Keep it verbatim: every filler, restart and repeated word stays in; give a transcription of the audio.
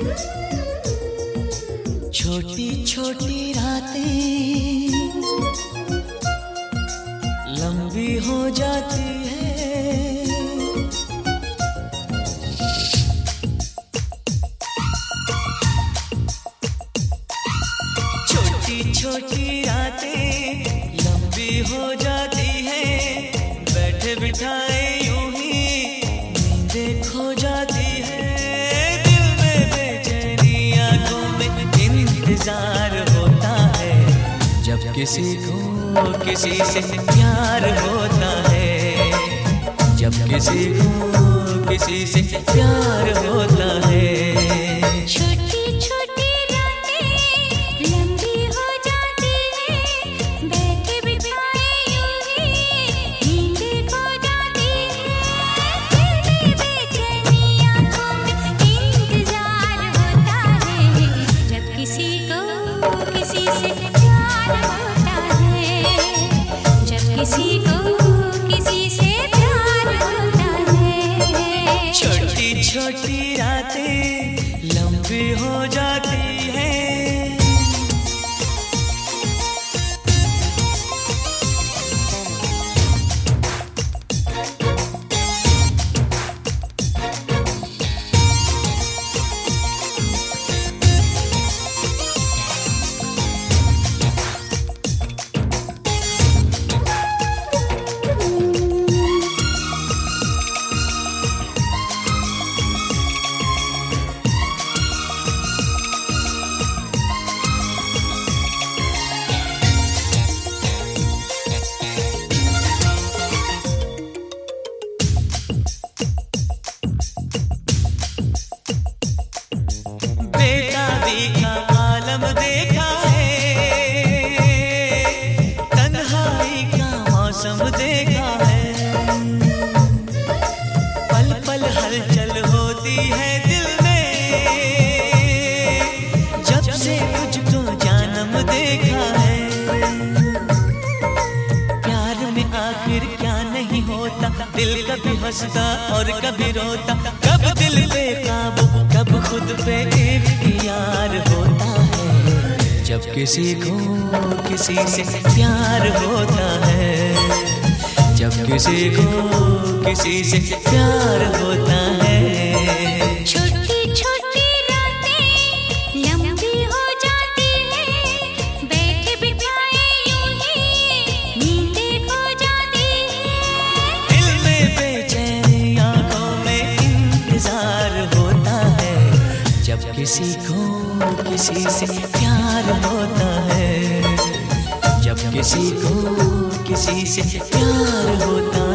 छोटी छोटी रातें लंबी हो जाती है, छोटी छोटी रातें लंबी हो जाती है, बैठे बिठाए यूं ही नींदें खो जाती है, दिल में बेचैनी आंखों में इंतजार होता है, जब किसी को किसी से प्यार होता है, जब किसी को किसी से प्यार होता है। छोटी छोटी रातें लंबी हो जाती है, बैठे बिठाए यूं ही नींद खो जाती है, दिल में बेचैनी आंखों में इंतजार होता है, जब किसी को किसी से प्यार होता है, जब किसी को किसी से प्यार होता है। छोटी छोटी रातें लंबी हो जाती है। आलम देखा है, तन्हाई का मौसम देखा है, पल पल हलचल होती है दिल में, जब से तुझको जानम देखा है, प्यार में आखिर क्या नहीं होता, दिल कभी हंसता और कभी रोता, कब दिल पे काबू कब खुद पे इख्तियार होता है, जब किसी को किसी से प्यार होता है, जब किसी को किसी से प्यार होता है। छोटी छोटी रातें लंबी हो जाती है, बैठे बिठाए यूं ही नींदें खो जाती है, दिल में बेचैनी आंखों में इंतजार होता है, जब किसी को किसी से प्यार होता है, जब किसी को किसी से प्यार होता है।